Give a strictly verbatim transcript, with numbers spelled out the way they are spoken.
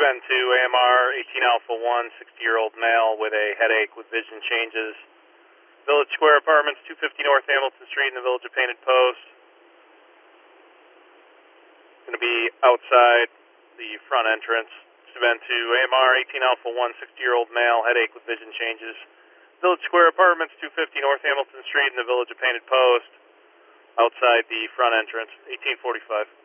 N two A M R eighteen Alpha one, sixty-year-old male with a headache with vision changes. Village Square Apartments, two fifty North Hamilton Street in the Village of Painted Post. Going to be outside the front entrance. N two A M R eighteen Alpha one, sixty-year-old male, headache with vision changes. Village Square Apartments, two fifty North Hamilton Street in the Village of Painted Post. Outside the front entrance, eighteen forty-five.